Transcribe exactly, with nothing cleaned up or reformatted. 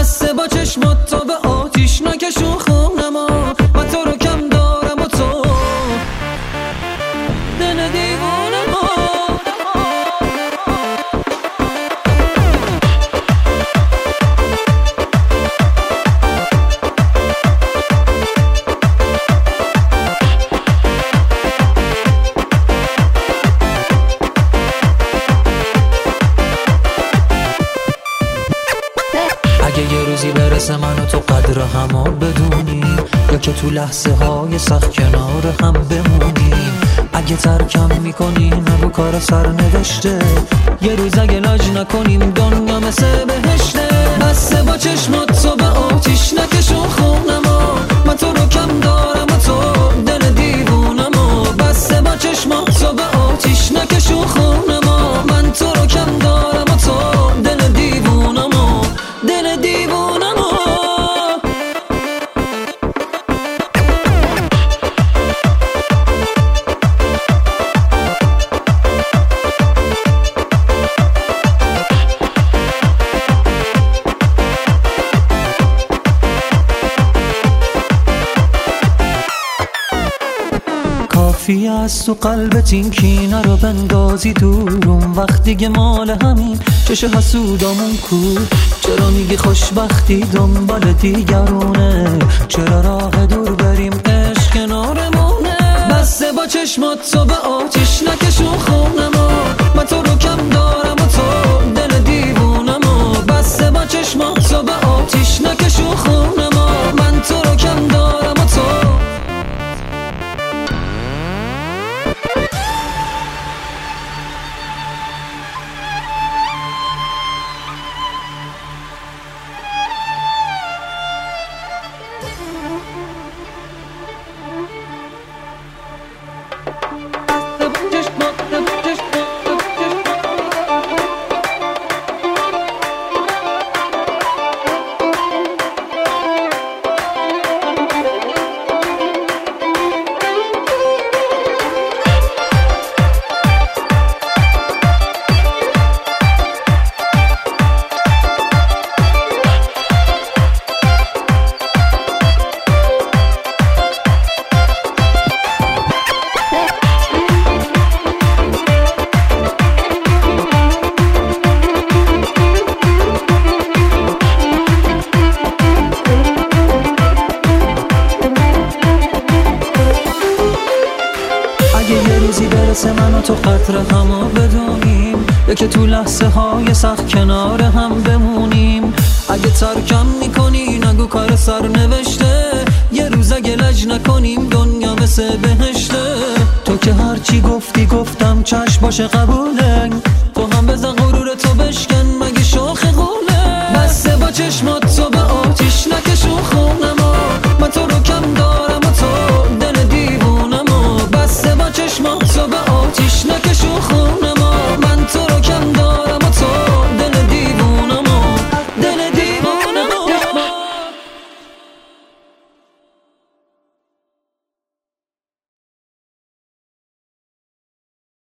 بسته با چشمات تا به آتیش نکشون خونم و من تو رو کم دارم و تو دل دیوونم و اگه یه روزی برسه من و تو قدر همو بدونیم، یا که تو لحظه های سخت کنار هم بمونیم. اگه ترکم میکنی نگو کار سر نوشته، یه روز اگه لاج نکنیم دنیا مثل بهشته. بسته با چشمات تو به آتیش نکشون خونم و من تو رو کم دارم و تو دل دیوونم و بسته با چشمات تو به آتیش نکشون خونم و من تو رو کم دارم و تو دل دیوونم و دل دیوونم و کافی است تو قلبت این کینه رو بندازی دورم، وقتی که مال همین چش حسودامون کو. چرا میگی خوشبختی دنبال دیگرونه، چرا راه دور بریم عشق کنارمونه. بسته با چشمات تو به آتیش نکشون خونم و من تو رو کم دارم و تو دل دیوونم و بسته با چشمات تو به آتیش نکشون خونم و من تو رو کم دارم و تو برسه من و تو قدر همو بدونیم، یا که تو لحظه های سخت کنار هم بمونیم. اگه ترکم میکنی نگو کار سر نوشته، یه روز اگه لج نکنیم دنیا مثل بهشته. تو که هرچی گفتی گفتم چشم باشه قبوله، تو هم بزن غرور تو بشکن مگه شاخ غوله. بسته با چشمات